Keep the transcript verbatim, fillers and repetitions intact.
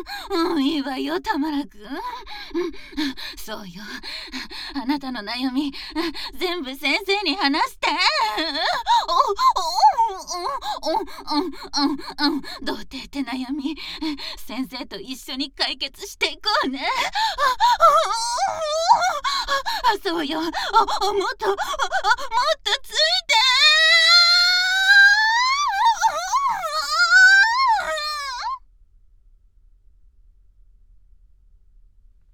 うん、いいわよ、たまらくん。うん、そうよ。あなたの悩み、全部先生に話して。うん、うん、うん、うん、うん、童貞って悩み、先生と一緒に解決していこうね。あ、そうよ。あ、もっと、あ、もっと